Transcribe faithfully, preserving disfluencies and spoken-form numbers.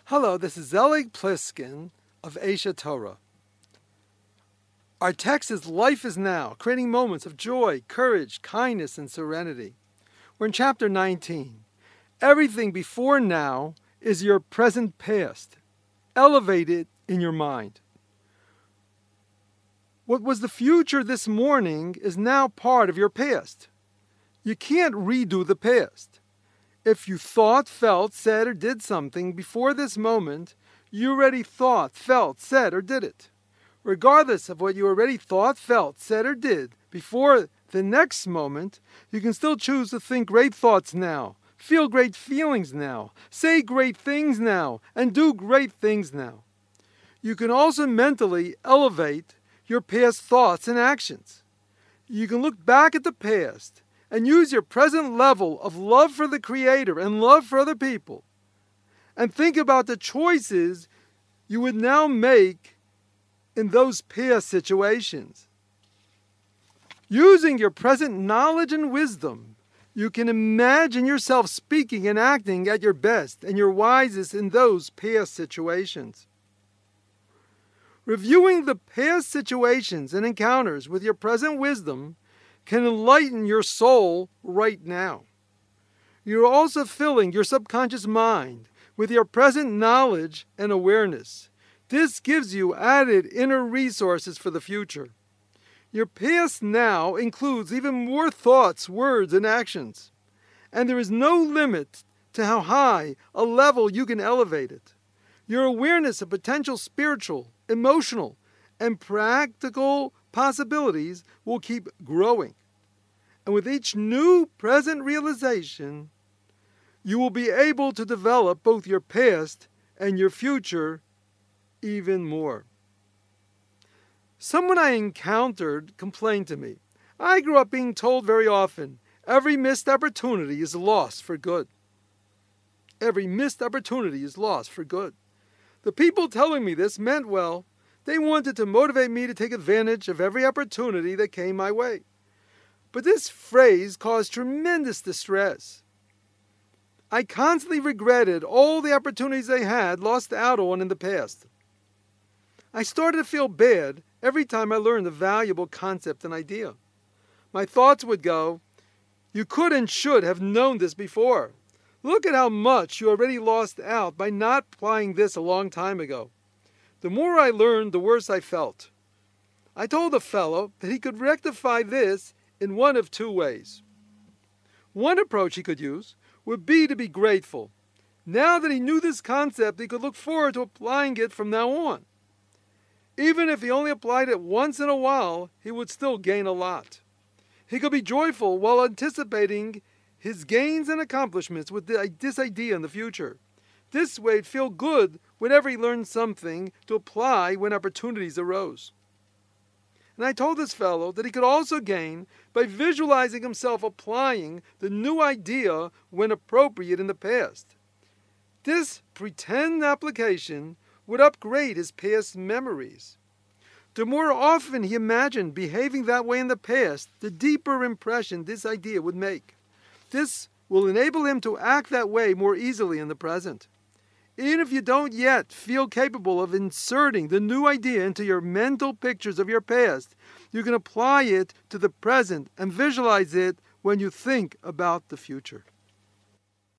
Hello, this is Zelig Pliskin of Aisha Torah. Our text is Life is Now, creating moments of joy, courage, kindness, and serenity. We're in chapter nineteen. Everything before now is your present past. Elevate it in your mind. What was the future this morning is now part of your past. You can't redo the past. If you thought, felt, said, or did something before this moment, you already thought, felt, said, or did it. Regardless of what you already thought, felt, said, or did before the next moment, you can still choose to think great thoughts now, feel great feelings now, say great things now, and do great things now. You can also mentally elevate your past thoughts and actions. You can look back at the past and use your present level of love for the Creator and love for other people, and think about the choices you would now make in those past situations. Using your present knowledge and wisdom, you can imagine yourself speaking and acting at your best and your wisest in those past situations. Reviewing the past situations and encounters with your present wisdom can enlighten your soul right now. You're also filling your subconscious mind with your present knowledge and awareness. This gives you added inner resources for the future. Your past now includes even more thoughts, words, and actions, and there is no limit to how high a level you can elevate it. Your awareness of potential spiritual, emotional, and practical possibilities will keep growing. And with each new present realization, you will be able to develop both your past and your future even more. Someone I encountered complained to me, "I grew up being told very often, every missed opportunity is lost for good. Every missed opportunity is lost for good." The people telling me this meant well. They wanted to motivate me to take advantage of every opportunity that came my way. But this phrase caused tremendous distress. I constantly regretted all the opportunities I had lost out on in the past. I started to feel bad every time I learned a valuable concept and idea. My thoughts would go, "You could and should have known this before. Look at how much you already lost out by not applying this a long time ago." The more I learned, the worse I felt. I told the fellow that he could rectify this in one of two ways. One approach he could use would be to be grateful. Now that he knew this concept, he could look forward to applying it from now on. Even if he only applied it once in a while, he would still gain a lot. He could be joyful while anticipating his gains and accomplishments with this idea in the future. This way, he'd feel good whenever he learned something to apply when opportunities arose. And I told this fellow that he could also gain by visualizing himself applying the new idea when appropriate in the past. This pretend application would upgrade his past memories. The more often he imagined behaving that way in the past, the deeper impression this idea would make. This will enable him to act that way more easily in the present. Even if you don't yet feel capable of inserting the new idea into your mental pictures of your past, you can apply it to the present and visualize it when you think about the future.